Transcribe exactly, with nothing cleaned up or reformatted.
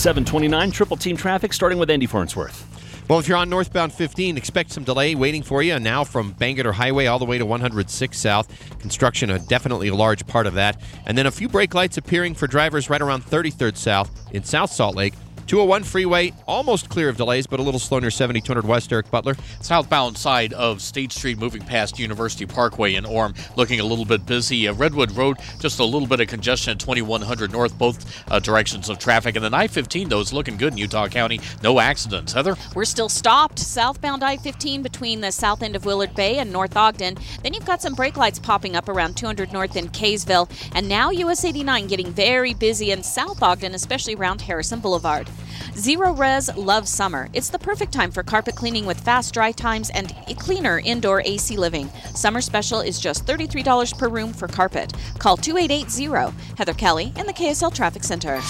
seven twenty-nine, Triple Team traffic starting with Andy Farnsworth. Well, if you're on northbound fifteen, expect some delay waiting for you now from Bangerter Highway all the way to one oh six South. Construction, a definitely a large part of that. And then a few brake lights appearing for drivers right around thirty-third South in South Salt Lake. two oh one freeway, almost clear of delays, but a little slow near seventy-two hundred West. Eric Butler. Southbound side of State Street moving past University Parkway in Orem, looking a little bit busy. Uh, Redwood Road, just a little bit of congestion at twenty-one hundred North, both uh, directions of traffic. And then I fifteen, though, is looking good in Utah County. No accidents. Heather? We're still stopped southbound I fifteen between the south end of Willard Bay and North Ogden. Then you've got some brake lights popping up around two hundred North in Kaysville. And now U S eighty-nine getting very busy in South Ogden, especially around Harrison Boulevard. Zero Res loves summer. It's the perfect time for carpet cleaning with fast dry times and cleaner indoor A C living. Summer special is just thirty-three dollars per room for carpet. Call two eight eight zero. Heather Kelly in the K S L Traffic Center.